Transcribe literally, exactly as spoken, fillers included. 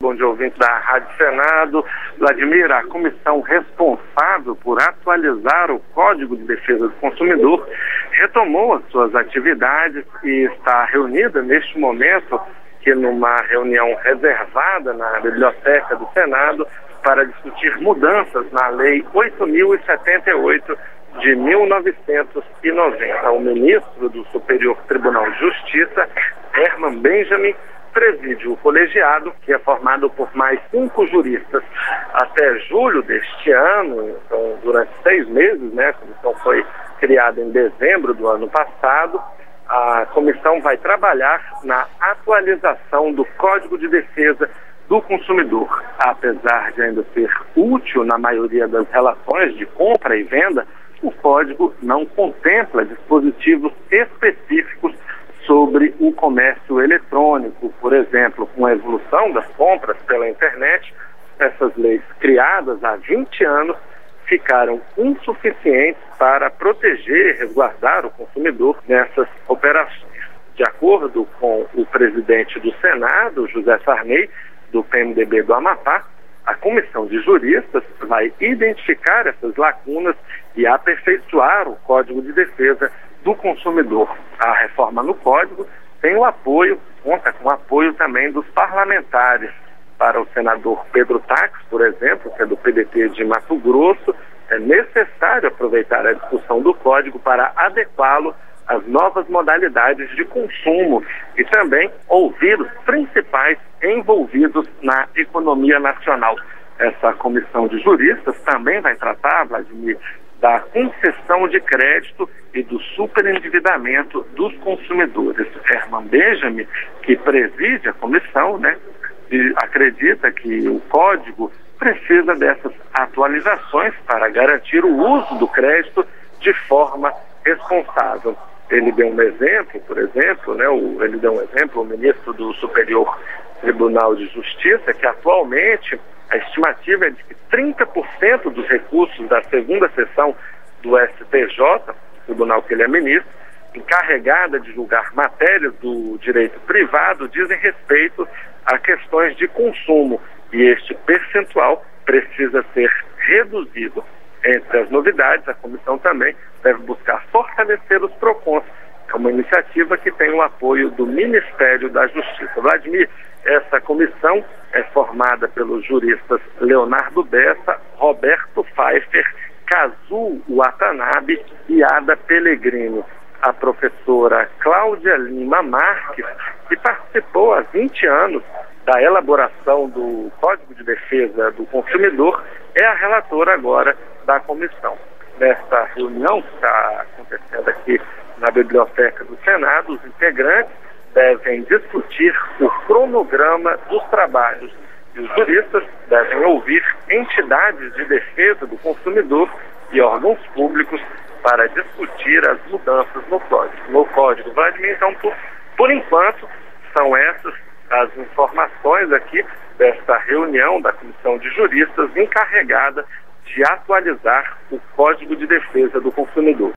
bom dia, ouvinte da Rádio Senado. Vladimir, a comissão responsável por atualizar o Código de Defesa do Consumidor retomou as suas atividades e está reunida neste momento, que numa reunião reservada na Biblioteca do Senado, para discutir mudanças na Lei oito mil e setenta e oito de mil novecentos e noventa. O ministro do Superior Tribunal de Justiça, Herman Benjamin, preside o colegiado, que é formado por mais cinco juristas. Até julho deste ano, então, durante seis meses, né, a comissão foi criada em dezembro do ano passado, a comissão vai trabalhar na atualização do Código de Defesa do Consumidor. Apesar de ainda ser útil na maioria das relações de compra e venda, o código não contempla dispositivos específicos sobre o comércio eletrônico. Por exemplo, com a evolução das compras pela internet, essas leis criadas há vinte anos ficaram insuficientes para proteger e resguardar o consumidor nessas operações. De acordo com o presidente do Senado, José Sarney, do P M D B do Amapá, a comissão de juristas vai identificar essas lacunas e aperfeiçoar o Código de Defesa do Consumidor. A reforma no Código tem o apoio, conta com o apoio também dos parlamentares. Para o senador Pedro Tax, por exemplo, que é do P D T de Mato Grosso, é necessário aproveitar a discussão do Código para adequá-lo às novas modalidades de consumo e também ouvir os principais envolvidos na economia nacional. Essa comissão de juristas também vai tratar, Vladimir, da concessão de crédito e do superendividamento dos consumidores. Herman Benjamin, que preside a comissão, né, e acredita que o código precisa dessas atualizações para garantir o uso do crédito de forma responsável. Ele deu um exemplo, por exemplo, né, o, ele deu um exemplo, o ministro do Superior Tribunal de Justiça, que atualmente a estimativa é de que trinta por cento dos recursos da segunda sessão do S T J, tribunal que ele é ministro, encarregada de julgar matérias do direito privado, dizem respeito a questões de consumo, e este percentual precisa ser reduzido. Entre as novidades, a comissão também deve buscar fortalecer os PROCONs. É uma iniciativa que tem o apoio do Ministério da Justiça. Vladimir, essa comissão é formada pelos juristas Leonardo Bessa, Roberto Pfeiffer, Kazu Watanabe e Ada Pellegrini. A professora Cláudia Lima Marques, que participou há vinte anos da elaboração do Código de Defesa do Consumidor, é a relatora agora da comissão. Nesta reunião que está acontecendo aqui na Biblioteca do Senado, os integrantes devem discutir o cronograma dos trabalhos e os juristas devem ouvir entidades de defesa do consumidor e órgãos públicos para discutir as mudanças no Código. No Código, Vladimir, então, por, por enquanto, são essas as informações aqui desta reunião da Comissão de Juristas encarregada de atualizar o Código de Defesa do Consumidor.